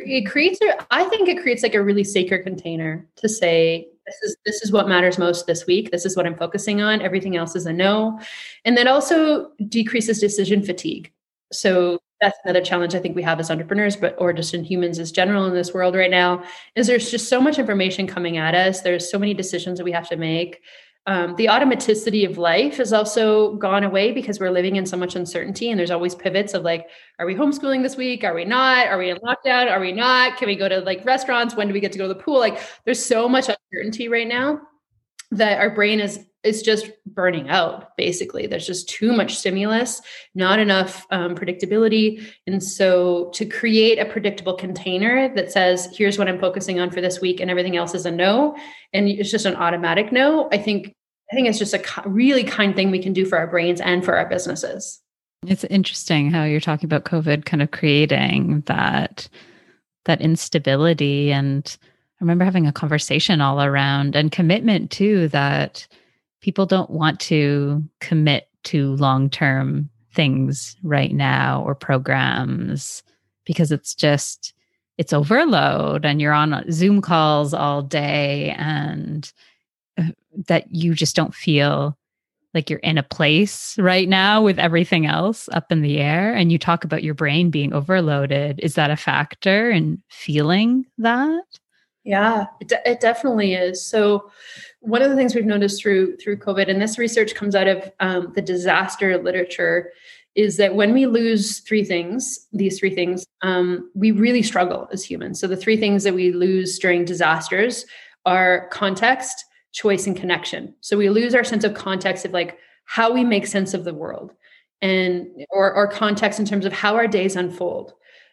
I think it creates like a really sacred container to say, this is what matters most this week. This is what I'm focusing on. Everything else is a no. And that also decreases decision fatigue. So that's another challenge I think we have as entrepreneurs, or just in humans as general in this world right now, is there's just so much information coming at us. There's so many decisions that we have to make. The automaticity of life has also gone away because we're living in so much uncertainty, and there's always pivots of like, are we homeschooling this week? Are we not? Are we in lockdown? Are we not? Can we go to like restaurants? When do we get to go to the pool? Like there's so much uncertainty right now that our brain is just burning out. Basically, there's just too much stimulus, not enough predictability. And so to create a predictable container that says, here's what I'm focusing on for this week and everything else is a no, and it's just an automatic no, I think it's just a really kind thing we can do for our brains and for our businesses. It's interesting how you're talking about COVID kind of creating that instability. And I remember having a conversation all around and commitment too, that people don't want to commit to long-term things right now or programs because it's overload and you're on Zoom calls all day, and that you just don't feel like you're in a place right now with everything else up in the air. And you talk about your brain being overloaded. Is that a factor in feeling that? Yeah, it definitely is. So one of the things we've noticed through COVID, and this research comes out of the disaster literature, is that when we lose these three things, we really struggle as humans. So the 3 things that we lose during disasters are context, choice, and connection. So we lose our sense of context of like, how we make sense of the world, and or context in terms of how our days unfold.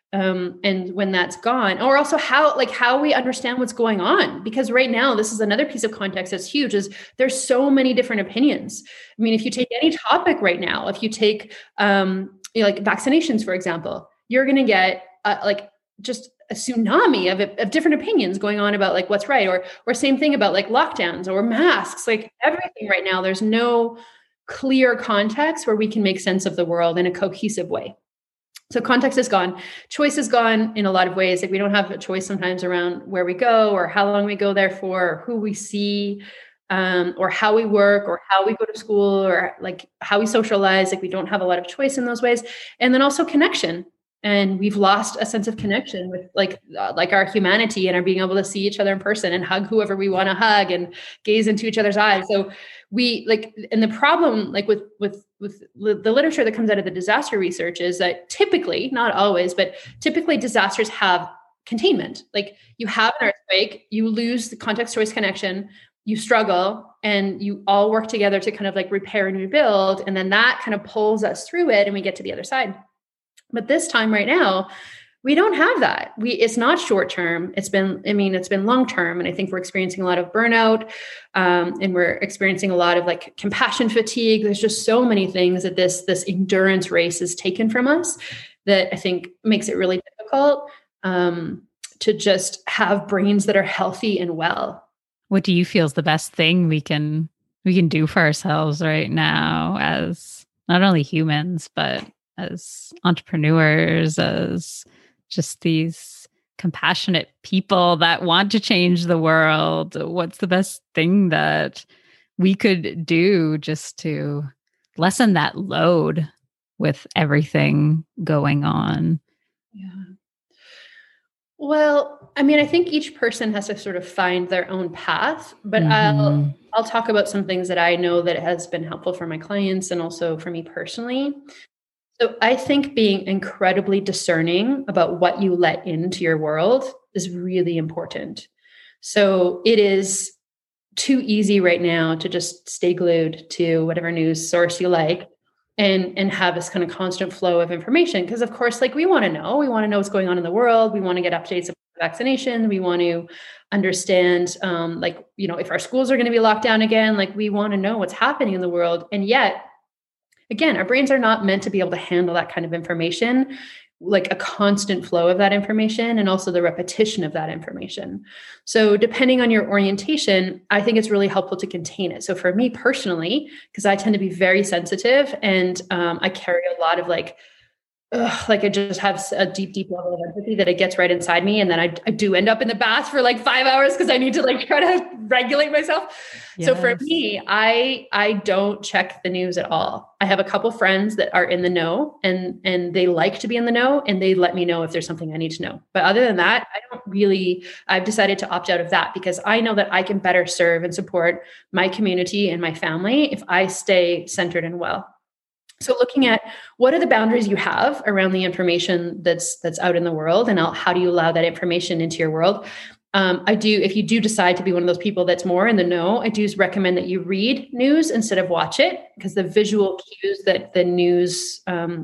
And when that's gone, or also how we understand what's going on, because right now, this is another piece of context that's huge, is there's so many different opinions. I mean, if you take any topic right now, if you take like vaccinations, for example, you're going to get like just a tsunami of different opinions going on about like what's right, or same thing about like lockdowns or masks, like everything right now. There's no clear context where we can make sense of the world in a cohesive way. So context is gone. Choice is gone in a lot of ways. Like we don't have a choice sometimes around where we go or how long we go there for, or who we see, or how we work, or how we go to school, or like how we socialize. Like we don't have a lot of choice in those ways. And then also connection. And we've lost a sense of connection with like our humanity and our being able to see each other in person and hug whoever we want to hug and gaze into each other's eyes. So we like, and the problem like with the literature that comes out of the disaster research is that typically, not always, but typically disasters have containment. Like you have an earthquake, you lose the context, choice, connection, you struggle, and you all work together to kind of like repair and rebuild. And then that kind of pulls us through it and we get to the other side. But this time right now, we don't have that. It's not short term. It's been long term. And I think we're experiencing a lot of burnout, and we're experiencing a lot of like compassion fatigue. There's just so many things that this endurance race has taken from us that I think makes it really difficult to just have brains that are healthy and well. What do you feel is the best thing we can do for ourselves right now as not only humans, but as entrepreneurs, as just these compassionate people that want to change the world? What's the best thing that we could do just to lessen that load with everything going on? Yeah. Well, I mean, I think each person has to sort of find their own path, but I'll talk about some things that I know that has been helpful for my clients and also for me personally. So I think being incredibly discerning about what you let into your world is really important. So it is too easy right now to just stay glued to whatever news source you like and have this kind of constant flow of information. Because of course, like we want to know what's going on in the world. We want to get updates about vaccination. We want to understand, if our schools are going to be locked down again, like we want to know what's happening in the world. And yet, again, our brains are not meant to be able to handle that kind of information, like a constant flow of that information and also the repetition of that information. So depending on your orientation, I think it's really helpful to contain it. So for me personally, because I tend to be very sensitive and I carry a lot of like I just have a deep, deep level of empathy that it gets right inside me. And then I do end up in the bath for like 5 hours because I need to like try to regulate myself. Yes. So for me, I don't check the news at all. I have a couple friends that are in the know and they like to be in the know and they let me know if there's something I need to know. But other than that, I've decided to opt out of that because I know that I can better serve and support my community and my family if I stay centered and well. So looking at what are the boundaries you have around the information that's out in the world and how do you allow that information into your world? If you do decide to be one of those people that's more in the know, I do recommend that you read news instead of watch it because the visual cues that the news,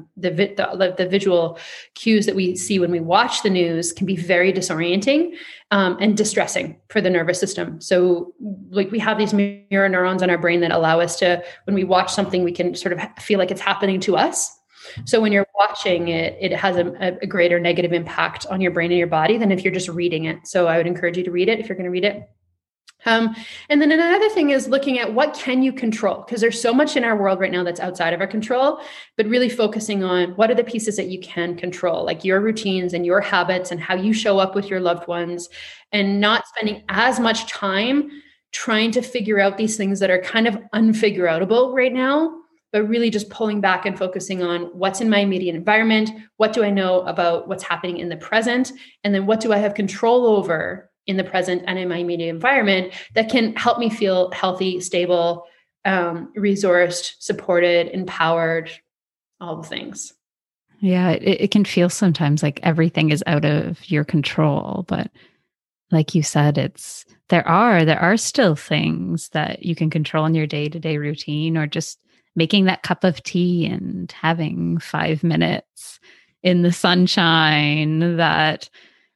the visual cues that we see when we watch the news can be very disorienting and distressing for the nervous system. So like we have these mirror neurons in our brain that allow us to, when we watch something, we can sort of feel like it's happening to us. So when you're watching it, it has a greater negative impact on your brain and your body than if you're just reading it. So I would encourage you to read it if you're going to read it. And then another thing is looking at what can you control? Because there's so much in our world right now that's outside of our control, but really focusing on what are the pieces that you can control, like your routines and your habits and how you show up with your loved ones and not spending as much time trying to figure out these things that are kind of unfigureoutable right now, but really just pulling back and focusing on what's in my immediate environment, what do I know about what's happening in the present, and then what do I have control over in the present and in my immediate environment that can help me feel healthy, stable, resourced, supported, empowered, all the things. Yeah, it can feel sometimes like everything is out of your control, but like you said, there are still things that you can control in your day-to-day routine or just making that cup of tea and having 5 minutes in the sunshine, that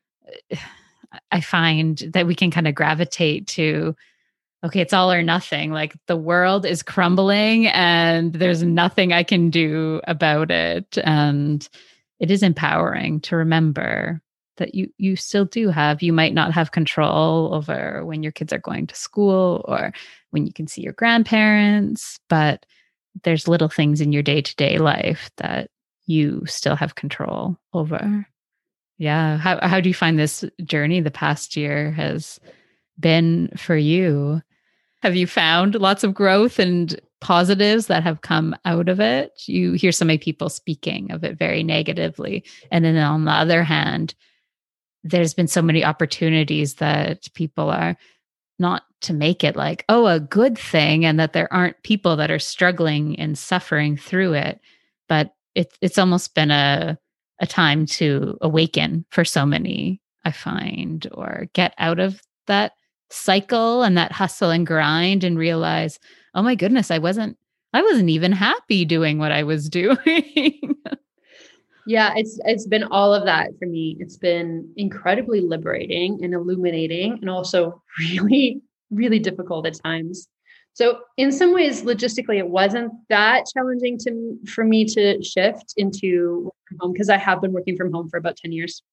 I find that we can kind of gravitate to, okay, it's all or nothing. Like the world is crumbling and there's nothing I can do about it. And it is empowering to remember that you still do have, you might not have control over when your kids are going to school or when you can see your grandparents, but there's little things in your day-to-day life that you still have control over. Yeah. How do you find this journey the past year has been for you? Have you found lots of growth and positives that have come out of it? You hear so many people speaking of it very negatively. And then on the other hand, there's been so many opportunities that people are not to make it like, oh, a good thing, and that there aren't people that are struggling and suffering through it. But it's almost been a time to awaken for so many, I find, or get out of that cycle and that hustle and grind and realize, oh my goodness, I wasn't even happy doing what I was doing. Yeah, it's been all of that for me. It's been incredibly liberating and illuminating, and also really, really difficult at times. So in some ways, logistically, it wasn't that challenging for me to shift into work from home, because I have been working from home for about 10 years.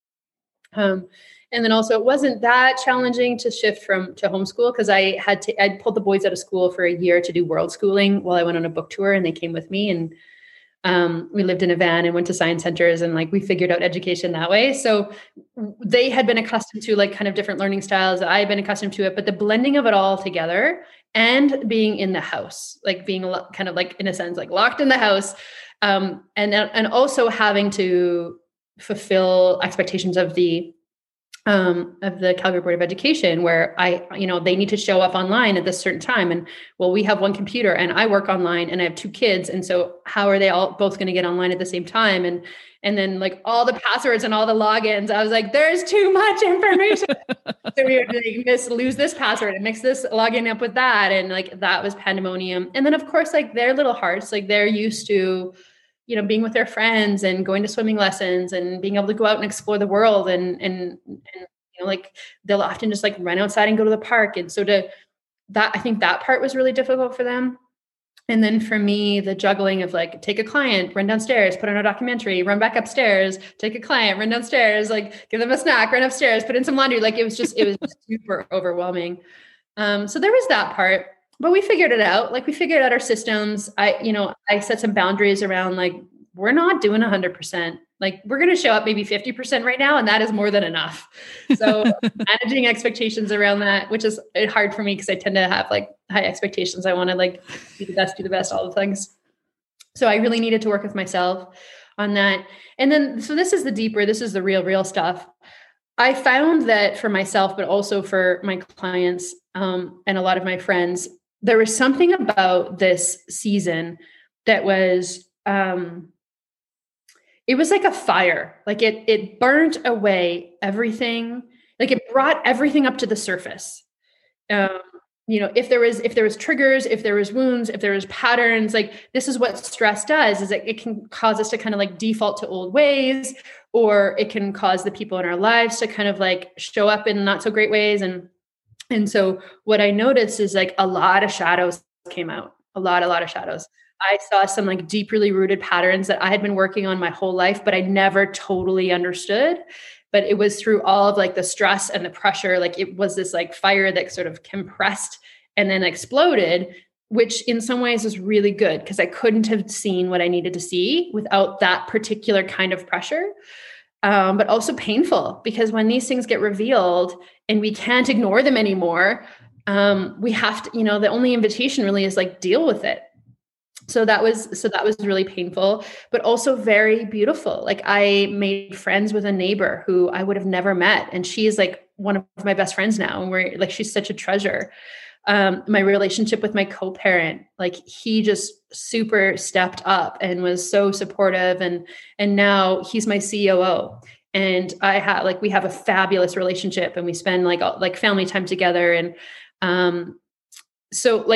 And then also it wasn't that challenging to shift to homeschool, because I'd pulled the boys out of school for a year to do world schooling while I went on a book tour, and they came with me, and we lived in a van and went to science centers, and like we figured out education that way. So they had been accustomed to like kind of different learning styles. I had been accustomed to it, but the blending of it all together and being in the house, like being kind of like in a sense, like locked in the house. And also having to fulfill expectations of the Calgary Board of Education, where they need to show up online at this certain time. And well, we have one computer and I work online and I have 2 kids. And so how are they all both going to get online at the same time? And then like all the passwords and all the logins, I was like, there's too much information. So we would like lose this password and mix this login up with that. And like, that was pandemonium. And then of course, like their little hearts, like they're used to, being with their friends and going to swimming lessons and being able to go out and explore the world. And like they'll often just like run outside and go to the park. And so I think that part was really difficult for them. And then for me, the juggling of like, take a client, run downstairs, put on a documentary, run back upstairs, take a client, run downstairs, like give them a snack, run upstairs, put in some laundry. Like it was just super overwhelming. So there was that part. But we figured it out. Like we figured out our systems. I set some boundaries around like, we're not doing 100%. Like we're going to show up maybe 50% right now. And that is more than enough. So managing expectations around that, which is hard for me because I tend to have like high expectations. I want to like do the best, all the things. So I really needed to work with myself on that. And then, so this is the real stuff. I found that for myself, but also for my clients and a lot of my friends, there was something about this season that was, it was like a fire. Like it burnt away everything. Like it brought everything up to the surface. If there was triggers, if there was wounds, if there was patterns, like this is what stress does, is it can cause us to kind of like default to old ways, or it can cause the people in our lives to kind of like show up in not so great ways. And so what I noticed is like a lot of shadows came out, a lot of shadows. I saw some like deeply rooted patterns that I had been working on my whole life, but I never totally understood. But it was through all of like the stress and the pressure, like it was this like fire that sort of compressed and then exploded, which in some ways is really good because I couldn't have seen what I needed to see without that particular kind of pressure. But also painful, because when these things get revealed and we can't ignore them anymore, we have to, the only invitation really is like deal with it. So that was really painful, but also very beautiful. Like I made friends with a neighbor who I would have never met. And she is like one of my best friends now. And we're like, she's such a treasure. My relationship with my co-parent, like he just super stepped up and was so supportive. And now he's my COO. And we have a fabulous relationship and we spend like family time together. And so like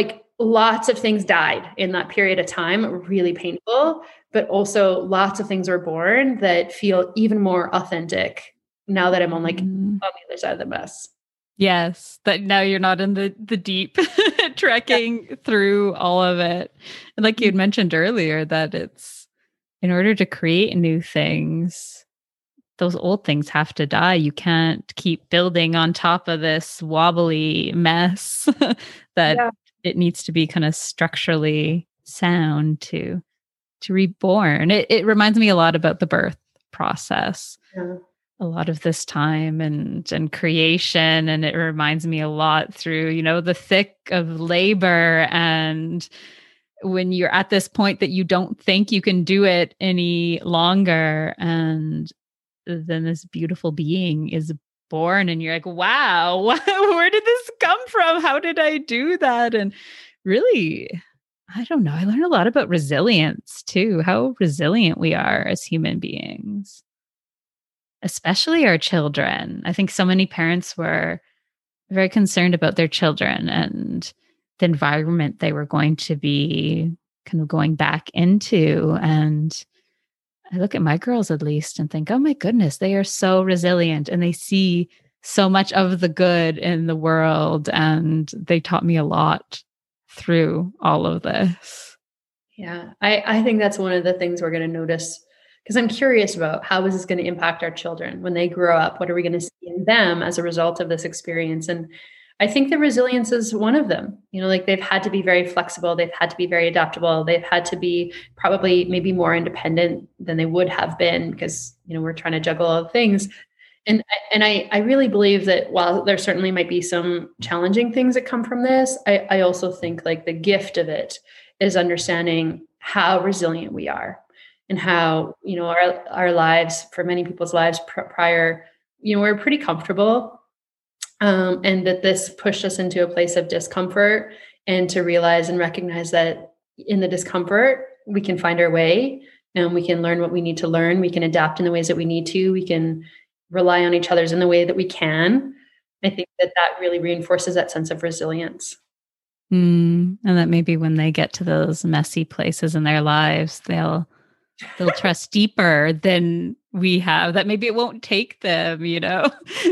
lots of things died in that period of time, really painful, but also lots of things were born that feel even more authentic now that I'm on like on the other side of the mess. Yes, that now you're not in the deep trekking through all of it. And like you had mentioned earlier, that it's in order to create new things, those old things have to die. You can't keep building on top of this wobbly mess that it needs to be kind of structurally sound to reborn. It reminds me a lot about the birth process. Yeah. A lot of this time and creation, and it reminds me a lot through, you know, the thick of labor, and when you're at this point that you don't think you can do it any longer, and then this beautiful being is born and you're like, wow, where did this come from? How did I do that? And really, I don't know, I learned a lot about resilience too, how resilient we are as human beings, especially our children. I think so many parents were very concerned about their children and the environment they were going to be kind of going back into. And I look at my girls at least and think, oh my goodness, they are so resilient and they see so much of the good in the world. And they taught me a lot through all of this. Yeah, I think that's one of the things we're going to notice, because I'm curious about how is this going to impact our children when they grow up? What are we going to see in them as a result of this experience? And I think the resilience is one of them. You know, like they've had to be very flexible. They've had to be very adaptable. They've had to be probably maybe more independent than they would have been because, you know, we're trying to juggle all the things. And I really believe that while there certainly might be some challenging things that come from this, I also think like the gift of it is understanding how resilient we are and how, you know, our lives, for many people's lives prior, you know, we're pretty comfortable. And that this pushed us into a place of discomfort, and to realize and recognize that in the discomfort, we can find our way and we can learn what we need to learn. We can adapt in the ways that we need to. We can rely on each other's in the way that we can. I think that really reinforces that sense of resilience. And that maybe when they get to those messy places in their lives, they'll trust deeper than we have, that maybe it won't take them, you know,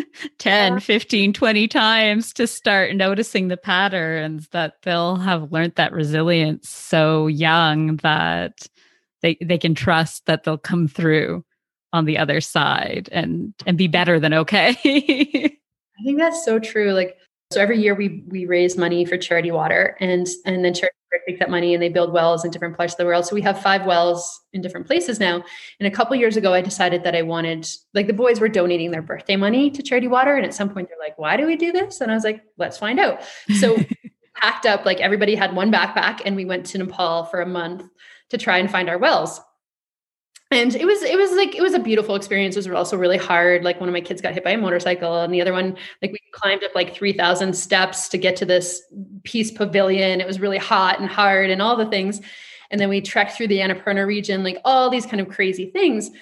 10, 15, 20 times to start noticing the patterns, that they'll have learned that resilience so young that they can trust that they'll come through on the other side and be better than okay. I think that's so true. Like, so every year we raise money for Charity Water, and then Charity Water take that money and they build wells in different parts of the world. So we have 5 wells in different places now. And a couple of years ago, I decided that I wanted, like, the boys were donating their birthday money to Charity Water. And at some point they're like, why do we do this? And I was like, let's find out. So packed up, like everybody had one backpack, and we went to Nepal for a month to try and find our wells. And it was a beautiful experience. It was also really hard. Like, one of my kids got hit by a motorcycle, and the other one, like, we climbed up like 3,000 steps to get to this peace pavilion. It was really hot and hard and all the things. And then we trekked through the Annapurna region, like all these kind of crazy things.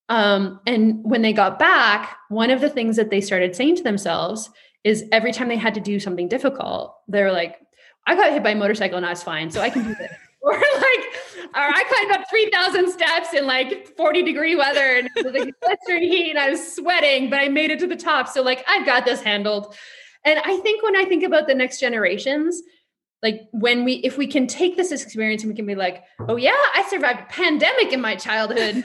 And when they got back, one of the things that they started saying to themselves is every time they had to do something difficult, they were like, I got hit by a motorcycle and I was fine, so I can do this. Or like, or I climbed up 3,000 steps in like 40-degree weather, and it was like blistering heat, and I was sweating, but I made it to the top. So like, I've got this handled. And I think when I think about the next generations, like if we can take this experience and we can be like, oh yeah, I survived a pandemic in my childhood.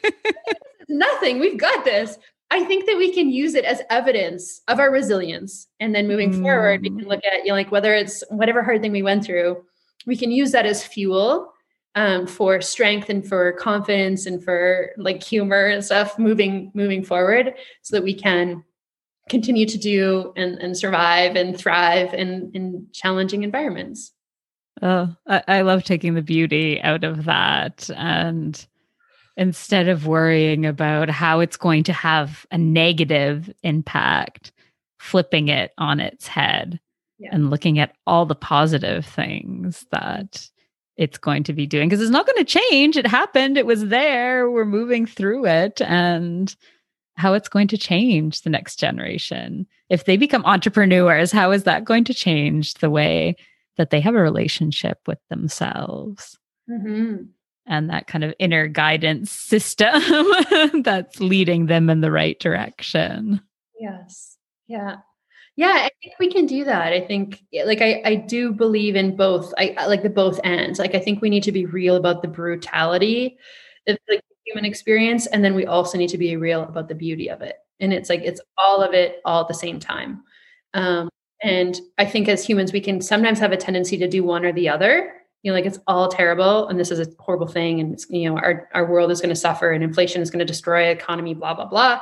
Nothing, we've got this. I think that we can use it as evidence of our resilience. And then moving forward, we can look at, you know, like whether it's whatever hard thing we went through, we can use that as fuel for strength and for confidence and for like humor and stuff moving forward, so that we can continue to do and survive and thrive in challenging environments. Oh, I love taking the beauty out of that. And instead of worrying about how it's going to have a negative impact, flipping it on its head. Yeah. And looking at all the positive things that it's going to be doing, because it's not going to change. It happened. It was there. We're moving through it, and how it's going to change the next generation. If they become entrepreneurs, how is that going to change the way that they have a relationship with themselves. Mm-hmm. And that kind of inner guidance system that's leading them in the right direction. Yes. Yeah. Yeah, I think we can do that. I think I do believe in both. I like the both ends. Like I think we need to be real about the brutality of the human experience. And then we also need to be real about the beauty of it. And it's like, it's all of it all at the same time. And I think as humans, we can sometimes have a tendency to do one or the other. Like it's all terrible and this is a horrible thing. And it's, our world is going to suffer and inflation is going to destroy economy, blah, blah, blah.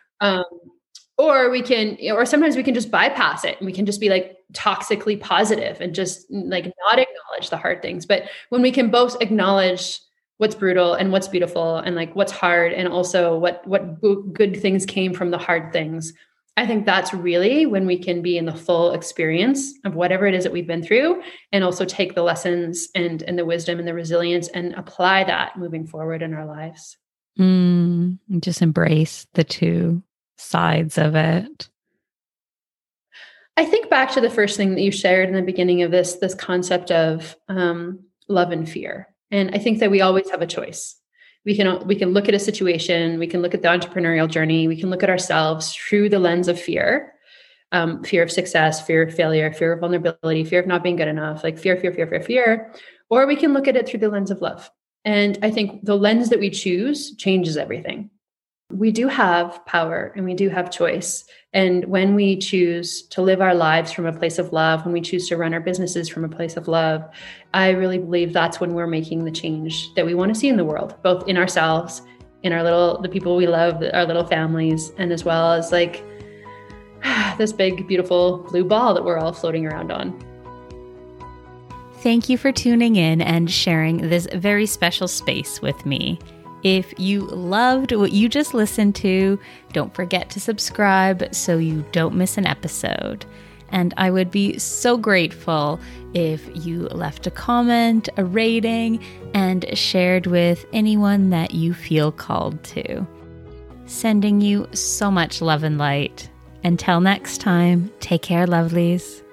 Or we can, or sometimes we can just bypass it and we can just be like toxically positive and just like not acknowledge the hard things. But when we can both acknowledge what's brutal and what's beautiful and like what's hard and also what good things came from the hard things, I think that's really when we can be in the full experience of whatever it is that we've been through and also take the lessons and the wisdom and the resilience and apply that moving forward in our lives. Just embrace the two sides of it. I think back to the first thing that you shared in the beginning of this concept of love and fear. And I think that we always have a choice. We can look at a situation, we can look at the entrepreneurial journey, we can look at ourselves through the lens of fear, fear of success, fear of failure, fear of vulnerability, fear of not being good enough, like fear, or we can look at it through the lens of love. And I think the lens that we choose changes everything. We do have power and we do have choice. And when we choose to live our lives from a place of love, when we choose to run our businesses from a place of love, I really believe that's when we're making the change that we want to see in the world, both in ourselves, in the people we love, our little families, and as well as like this big, beautiful blue ball that we're all floating around on. Thank you for tuning in and sharing this very special space with me. If you loved what you just listened to, don't forget to subscribe so you don't miss an episode. And I would be so grateful if you left a comment, a rating, and shared with anyone that you feel called to. Sending you so much love and light. Until next time, take care, lovelies.